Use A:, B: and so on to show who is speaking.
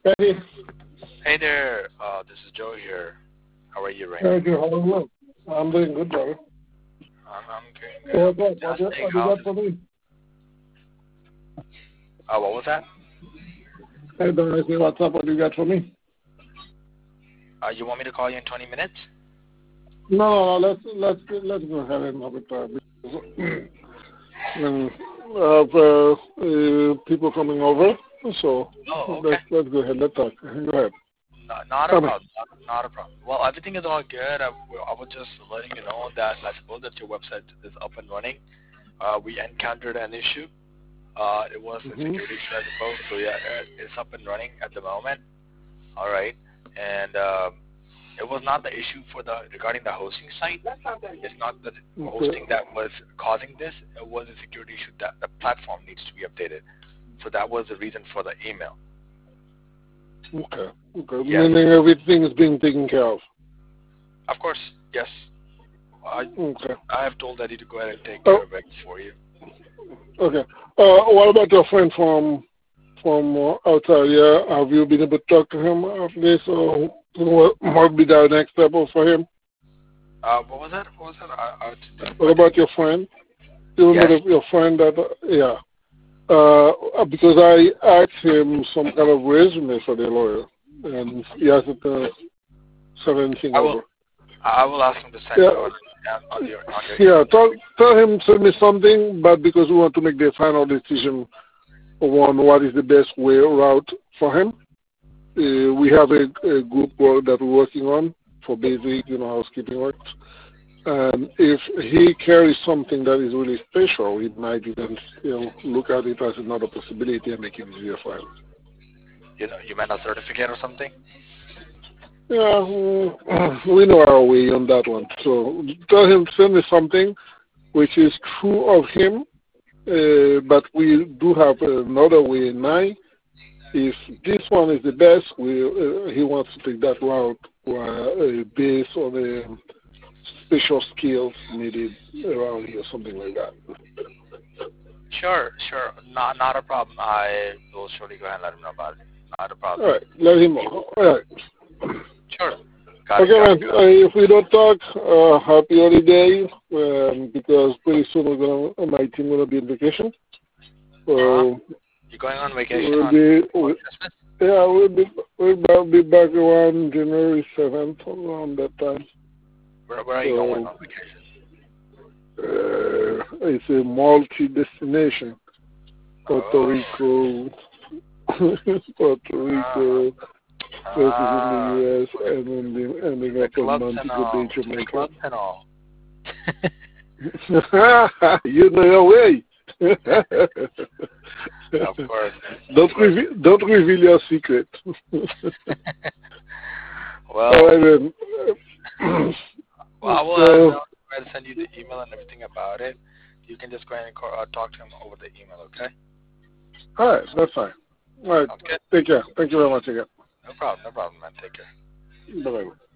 A: Hey,
B: Hey there, this is Joe here. How are you right now?
A: thank you. How are you? I'm doing good, brother.
B: I'm doing good.
A: So
B: I'm
A: what's up?
B: fantastic.
A: What you got for me?
B: What was that?
A: Hey, don't I say what's up? What you got for me?
B: You want me to call you in 20 minutes?
A: No, let's go ahead and have it. Because, people coming over, so
B: Oh, okay.
A: let's go ahead. Let's talk. Go ahead.
B: No, not a
A: Tell me.
B: problem. Not a problem. Well, everything is all good. I was just letting you know that I suppose that your website is up and running. We encountered an issue. It was a
A: Hmm.
B: security issue, I suppose. So yeah, it's up and running at the moment. All right. And it was not the issue regarding the hosting site. It's not the
A: Okay.
B: hosting that was causing this. It was a security issue that the platform needs to be updated. So that was the reason for the email.
A: Okay. Okay.
B: Yes.
A: Meaning everything is being taken care of.
B: Of course. Yes. I
A: Okay.
B: I have told Eddie to go ahead and take
A: Oh,
B: care of it for you.
A: okay. What about your friend from outside? Yeah, have you been able to talk to him after this, or what might be the next step for him?
B: What was that? What was that?
A: What
B: I didn't
A: about
B: get.
A: your friend? You
B: Yes.
A: remember your friend that? Yeah. Because I asked him some kind of resume for the lawyer, and he hasn't sent anything
B: I will.
A: over.
B: I will ask him to send
A: Yeah.
B: you on your
A: Yeah.
B: email.
A: Tell him send me something, but because we want to make the final decision on what is the best route for him. We have a group work that we're working on for basic, housekeeping work. And if he carries something that is really special, he might even, look at it as another possibility and make it easier for him.
B: You meant a certificate or something?
A: Yeah, we know our way on that one. So tell him send me something which is true of him, but we do have another way in mind. If this one is the best, he wants to take that route based on the special skills needed around here, something like that.
B: Sure. Not a problem. I will surely go ahead and let him know about it. Not a
A: All
B: problem.
A: right, let him know. All right.
B: Sure. Got it.
A: Okay,
B: Got it.
A: man. If we don't talk, happy holiday, because pretty soon my team gonna be on vacation.
B: Uh huh.
A: So
B: You going on vacation
A: we'll
B: on
A: be,
B: on
A: we,
B: Christmas?
A: yeah, we'll be back around January 7th, around that time.
B: Where are you going
A: So
B: on vacation?
A: it's a multi-destination. Puerto
B: Oh.
A: Rico, Puerto
B: Uh-huh.
A: Rico, places in the
B: Ah.
A: U.S., and then ending
B: The
A: up in
B: clubs and
A: Montego Bay,
B: all. The
A: Jamaica.
B: clubs and all.
A: You know your way.
B: Of course. Of
A: don't
B: course.
A: reveal your secret. All
B: Well,
A: right then.
B: I will ask
A: So,
B: them to send you the email and everything about it. You can just go ahead and talk to him over the email, okay?
A: all right, that's fine. All right,
B: Sounds good?
A: take care. Thank you very much again.
B: No problem, man. Take care.
A: Bye bye.